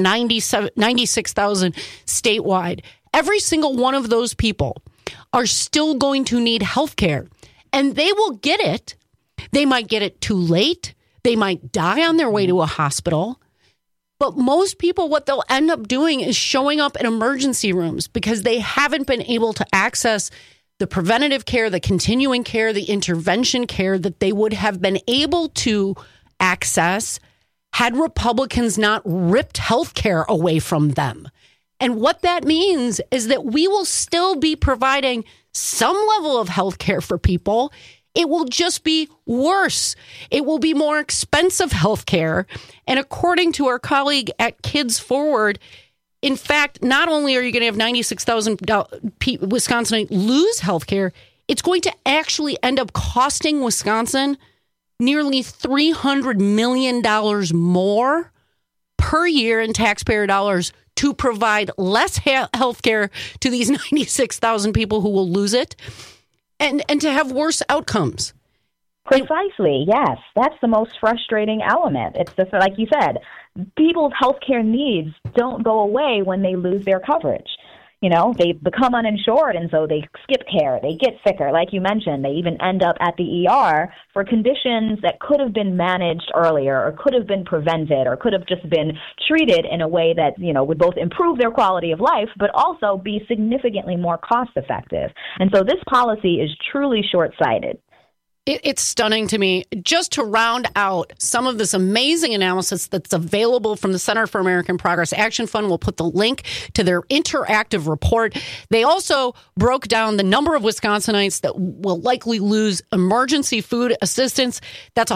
96,000 statewide, every single one of those people are still going to need health care. And they will get it. They might get it too late. They might die on their way to a hospital. But most people, what they'll end up doing is showing up in emergency rooms because they haven't been able to access the preventative care, the continuing care, the intervention care that they would have been able to access had Republicans not ripped health care away from them. And what that means is that we will still be providing some level of health care for people. It will just be worse. It will be more expensive health care. And according to our colleague at Kids Forward, in fact, not only are you going to have 96,000 Wisconsinites lose health care, it's going to actually end up costing Wisconsin nearly $300 million more per year in taxpayer dollars to provide less health care to these 96,000 people who will lose it and to have worse outcomes. Precisely, yes. That's the most frustrating element. It's like you said, people's health care needs don't go away when they lose their coverage. They become uninsured, and so they skip care. They get sicker. Like you mentioned, they even end up at the ER for conditions that could have been managed earlier or could have been prevented or could have just been treated in a way that, would both improve their quality of life but also be significantly more cost effective. And so this policy is truly short-sighted. It's stunning to me. Just to round out some of this amazing analysis that's available from the Center for American Progress Action Fund, we'll put the link to their interactive report. They also broke down the number of Wisconsinites that will likely lose emergency food assistance. That's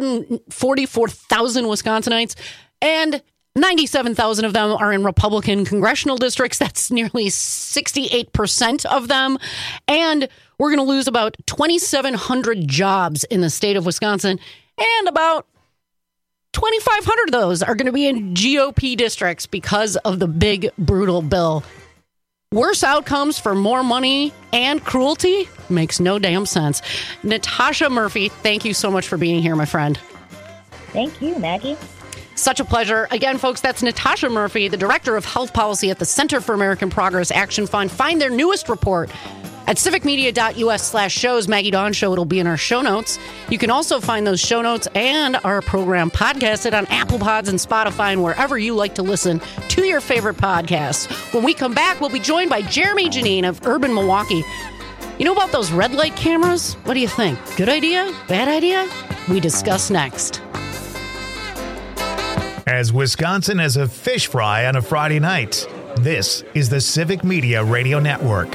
144,000 Wisconsinites, and 97,000 of them are in Republican congressional districts. That's nearly 68% of them. And we're going to lose about 2,700 jobs in the state of Wisconsin, and about 2,500 of those are going to be in GOP districts because of the big, brutal bill. Worse outcomes for more money and cruelty makes no damn sense. Natasha Murphy, thank you so much for being here, my friend. Thank you, Maggie. Such a pleasure. Again, folks, that's Natasha Murphy, the Director of Health Policy at the Center for American Progress Action Fund. Find their newest report at civicmedia.us/shows. Maggie Dawn Show. It'll be in our show notes. You can also find those show notes and our program podcasted on Apple Pods and Spotify and wherever you like to listen to your favorite podcasts. When we come back, we'll be joined by Jeremy Janine of Urban Milwaukee. You know about those red light cameras? What do you think? Good idea? Bad idea? We discuss next. As Wisconsin has a fish fry on a Friday night. This is the Civic Media Radio Network.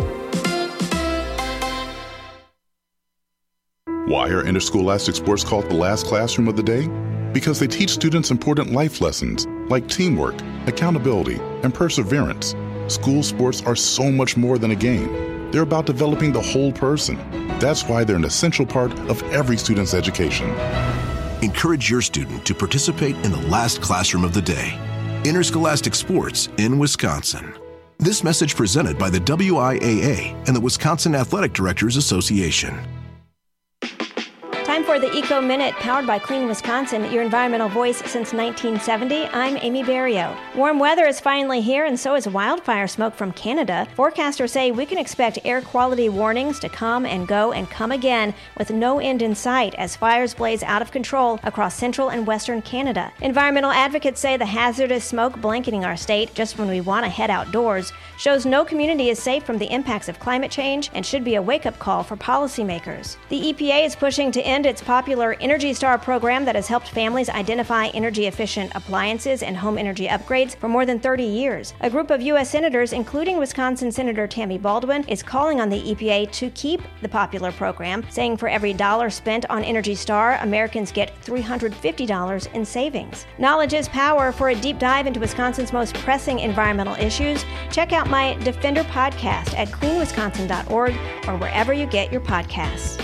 Why are interscholastic sports called the last classroom of the day? Because they teach students important life lessons like teamwork, accountability, and perseverance. School sports are so much more than a game. They're about developing the whole person. That's why they're an essential part of every student's education. Encourage your student to participate in the last classroom of the day. Interscholastic sports in Wisconsin. This message presented by the WIAA and the Wisconsin Athletic Directors Association. Time for the Eco Minute, powered by Clean Wisconsin, your environmental voice since 1970. I'm Amy Barrio. Warm weather is finally here, and so is wildfire smoke from Canada. Forecasters say we can expect air quality warnings to come and go and come again with no end in sight as fires blaze out of control across central and western Canada. Environmental advocates say the hazardous smoke blanketing our state just when we want to head outdoors shows no community is safe from the impacts of climate change and should be a wake-up call for policymakers. The EPA is pushing to end its popular Energy Star program that has helped families identify energy-efficient appliances and home energy upgrades for more than 30 years. A group of U.S. senators, including Wisconsin Senator Tammy Baldwin, is calling on the EPA to keep the popular program, saying for every dollar spent on Energy Star, Americans get $350 in savings. Knowledge is power. For a deep dive into Wisconsin's most pressing environmental issues, check out my Defender podcast at cleanwisconsin.org or wherever you get your podcasts.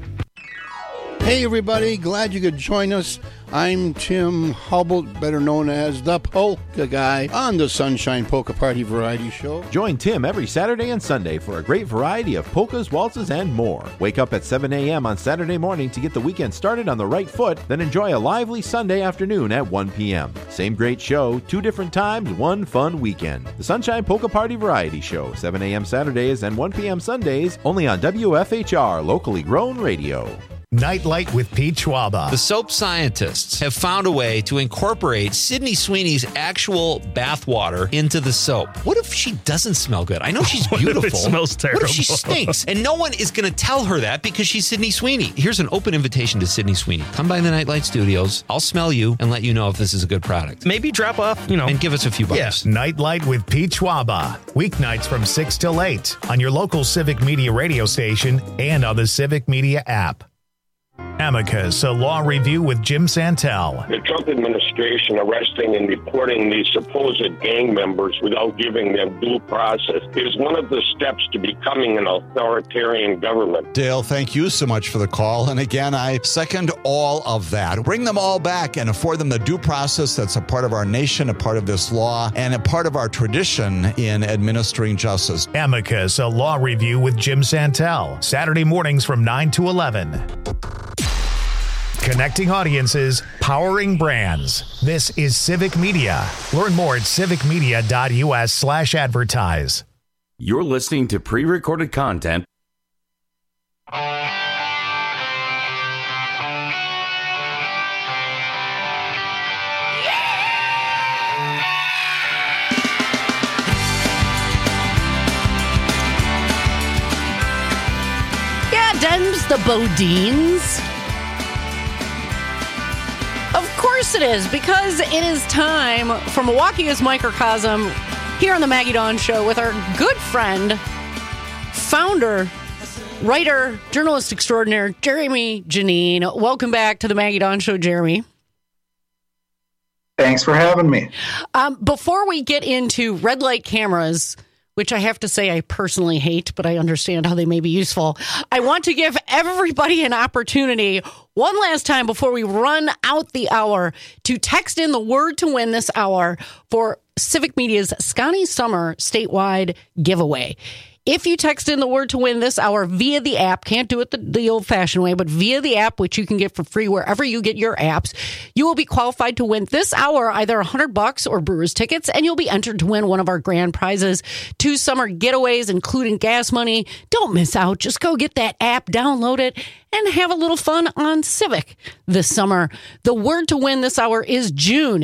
Hey everybody, glad you could join us. I'm Tim Hubble, better known as the Polka Guy, on the Sunshine Polka Party Variety Show. Join Tim every Saturday and Sunday for a great variety of polkas, waltzes, and more. Wake up at 7 a.m. on Saturday morning to get the weekend started on the right foot, then enjoy a lively Sunday afternoon at 1 p.m. Same great show, 2 different times, 1 fun weekend. The Sunshine Polka Party Variety Show, 7 a.m. Saturdays and 1 p.m. Sundays, only on WFHR, locally grown radio. Nightlight with Pete Schwaba. The soap scientists have found a way to incorporate Sydney Sweeney's actual bathwater into the soap. What if she doesn't smell good? I know she's beautiful. What if it smells terrible? What if she stinks? And no one is going to tell her that because she's Sydney Sweeney. Here's an open invitation to Sydney Sweeney. Come by the Nightlight Studios. I'll smell you and let you know if this is a good product. Maybe drop off, and give us a few bucks. Yes. Nightlight with Pete Schwaba. Weeknights from 6 till 8 on your local Civic Media radio station and on the Civic Media app. Amicus, a law review with Jim Santel. The Trump administration arresting and deporting these supposed gang members without giving them due process is one of the steps to becoming an authoritarian government. Dale, thank you so much for the call. And again, I second all of that. Bring them all back and afford them the due process that's a part of our nation, a part of this law, and a part of our tradition in administering justice. Amicus, a law review with Jim Santel. Saturday mornings from 9 to 11. Connecting audiences, powering brands. This is Civic Media. Learn more at civicmedia.us/advertise. You're listening to pre-recorded content. Yeah, Dems the Bodines. Of course it is, because it is time for Milwaukee's Microcosm here on the Maggie Dawn Show with our good friend, founder, writer, journalist extraordinaire, Jeremy Janine. Welcome back to the Maggie Dawn Show, Jeremy. Thanks for having me. Before we get into red light cameras, which I have to say I personally hate, but I understand how they may be useful, I want to give everybody an opportunity one last time before we run out the hour to text in the word to win this hour for Civic Media's Scotty Summer statewide giveaway. If you text in the word to win this hour via the app, can't do it the old-fashioned way, but via the app, which you can get for free wherever you get your apps, you will be qualified to win this hour either $100 or Brewers tickets, and you'll be entered to win one of our grand prizes, 2 summer getaways, including gas money. Don't miss out. Just go get that app, download it, and have a little fun on Civic this summer. The word to win this hour is June,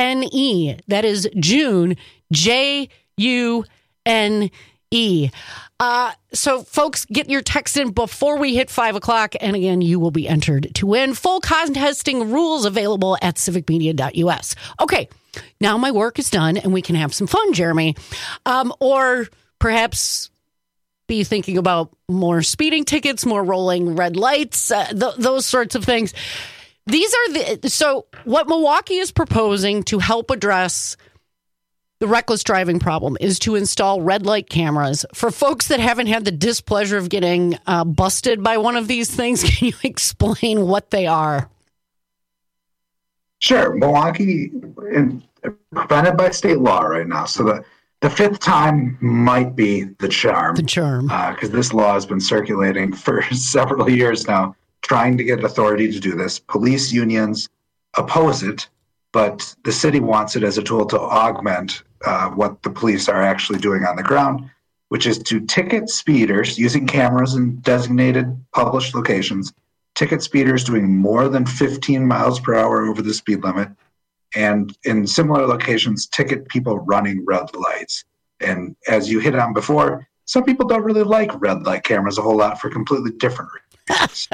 June. That is June, June. So, folks, get your text in before we hit 5 o'clock. And again, you will be entered to win. Full contesting rules available at civicmedia.us. Okay, now my work is done and we can have some fun, Jeremy. Or perhaps be thinking about more speeding tickets, more rolling red lights, those sorts of things. These are so what Milwaukee is proposing to help address the reckless driving problem is to install red light cameras. For folks that haven't had the displeasure of getting busted by one of these things, can you explain what they are? Sure. Milwaukee is prevented by state law right now. So the fifth time might be the charm. The charm. Because this law has been circulating for several years now, trying to get authority to do this. Police unions oppose it, but the city wants it as a tool to augment what the police are actually doing on the ground, which is to ticket speeders using cameras in designated published locations, ticket speeders doing more than 15 miles per hour over the speed limit, and in similar locations, ticket people running red lights. And as you hit on before, some people don't really like red light cameras a whole lot for completely different reasons.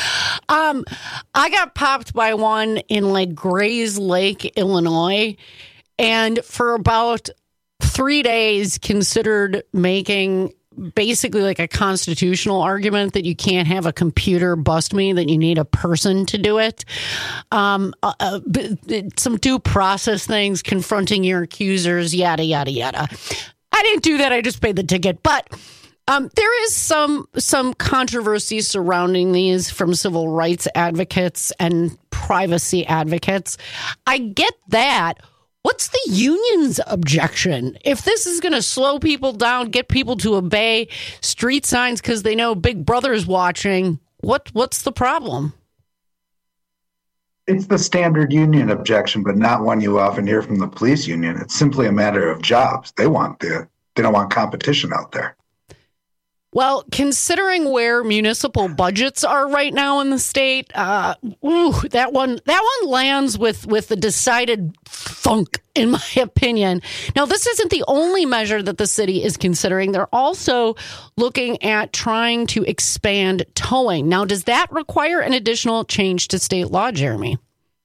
I got popped by one in like Grays Lake, Illinois, and for about 3 days considered making basically like a constitutional argument that you can't have a computer bust me, that you need a person to do it. Some due process things, confronting your accusers, yada, yada, yada. I didn't do that. I just paid the ticket. But there is some controversy surrounding these from civil rights advocates and privacy advocates. I get that. What's the union's objection? If this is going to slow people down, get people to obey street signs because they know Big Brother is watching, what's the problem? It's the standard union objection, but not one you often hear from the police union. It's simply a matter of jobs. They don't want competition out there. Well, considering where municipal budgets are right now in the state, that one lands with a decided thunk, in my opinion. Now, this isn't the only measure that the city is considering. They're also looking at trying to expand towing. Now, does that require an additional change to state law, Jeremy?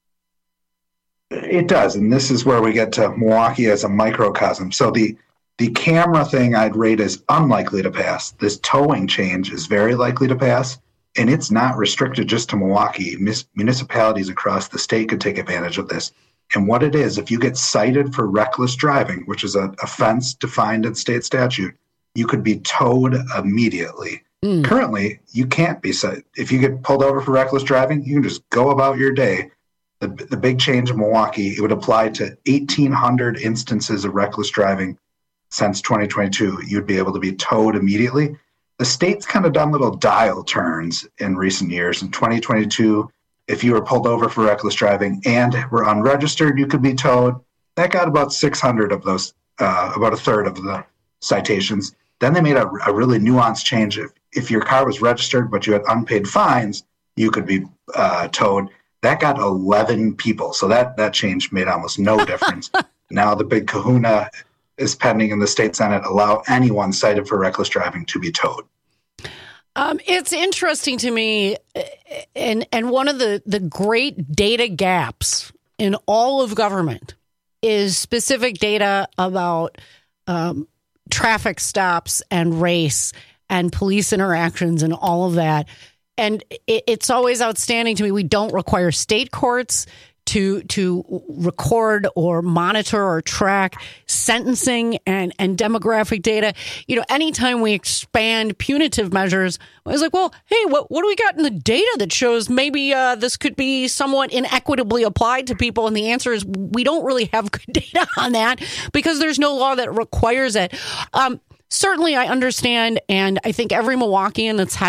It does, and this is where we get to Milwaukee as a microcosm. So the camera thing I'd rate as unlikely to pass. This towing change is very likely to pass, and it's not restricted just to Milwaukee. Municipalities across the state could take advantage of this. And what it is, if you get cited for reckless driving, which is an offense defined in state statute, you could be towed immediately. Currently, you can't be cited. If you get pulled over for reckless driving, you can just go about your day. The big change in Milwaukee, it would apply to 1,800 instances of reckless driving since 2022, you'd be able to be towed immediately. The state's kind of done little dial turns in recent years. In 2022, if you were pulled over for reckless driving and were unregistered, you could be towed. That got about 600 of those, about a third of the citations. Then they made a really nuanced change. If your car was registered but you had unpaid fines, you could be towed. That got 11 people. So that change made almost no difference. Now the big kahuna is pending in the state Senate, allow anyone cited for reckless driving to be towed. It's interesting to me, and one of the great data gaps in all of government is specific data about traffic stops and race and police interactions and all of that. And it's always outstanding to me. We don't require state courts to record or monitor or track sentencing and demographic data. You know, anytime we expand punitive measures, I was like, well, hey, what do we got in the data that shows maybe this could be somewhat inequitably applied to people? And the answer is we don't really have good data on that because there's no law that requires it. Certainly, I understand, and I think every Milwaukeean that's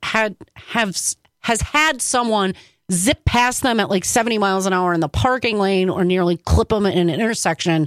has had someone zip past them at like 70 miles an hour in the parking lane or nearly clip them in an intersection,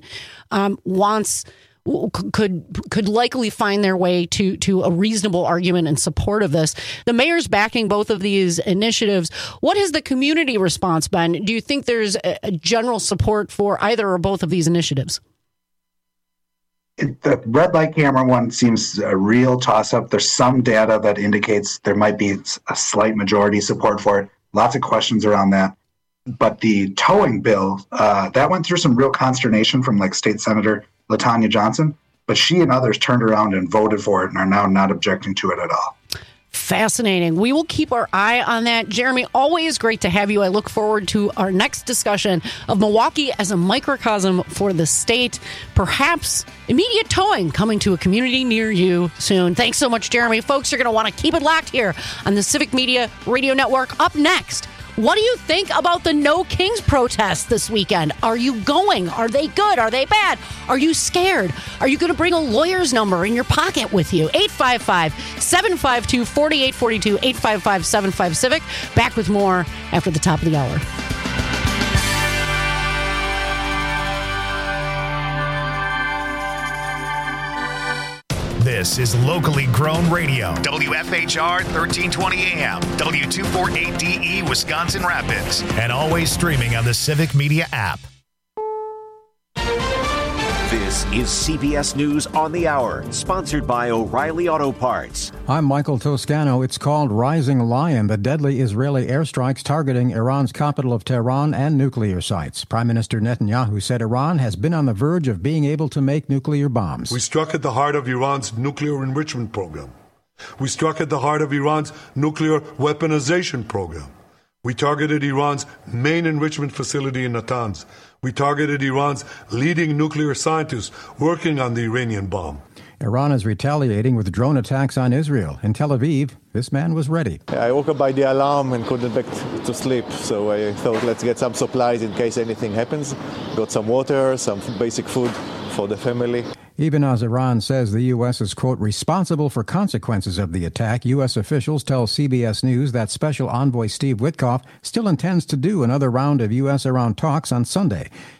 could likely find their way to a reasonable argument in support of this. The mayor's backing both of these initiatives. What has the community response been? Do you think there's a general support for either or both of these initiatives? The red light camera one seems a real toss-up. There's some data that indicates there might be a slight majority support for it. Lots of questions around that. But the towing bill, that went through some real consternation from like State Senator LaTanya Johnson, but she and others turned around and voted for it and are now not objecting to it at all. Fascinating. We will keep our eye on that. Jeremy, always great to have you. I look forward to our next discussion of Milwaukee as a microcosm for the state. Perhaps immediate towing coming to a community near you soon. Thanks so much, Jeremy. Folks, you're going to want to keep it locked here on the Civic Media Radio Network. Up next, what do you think about the No Kings protest this weekend? Are you going? Are they good? Are they bad? Are you scared? Are you going to bring a lawyer's number in your pocket with you? 855-752-4842, 855-75-CIVIC. Back with more after the top of the hour. This is locally grown radio. WFHR 1320 AM, W248DE Wisconsin Rapids, and always streaming on the Civic Media app. This is CBS News on the Hour, sponsored by O'Reilly Auto Parts. I'm Michael Toscano. It's called Rising Lion, the deadly Israeli airstrikes targeting Iran's capital of Tehran and nuclear sites. Prime Minister Netanyahu said Iran has been on the verge of being able to make nuclear bombs. We struck at the heart of Iran's nuclear enrichment program. We struck at the heart of Iran's nuclear weaponization program. We targeted Iran's main enrichment facility in Natanz. We targeted Iran's leading nuclear scientists working on the Iranian bomb. Iran is retaliating with drone attacks on Israel. In Tel Aviv, this man was ready. I woke up by the alarm and couldn't back to sleep, so I thought let's get some supplies in case anything happens. Got some water, some basic food for the family. Even as Iran says the U.S. is, quote, responsible for consequences of the attack, U.S. officials tell CBS News that Special Envoy Steve Witkoff still intends to do another round of U.S.-Iran talks on Sunday.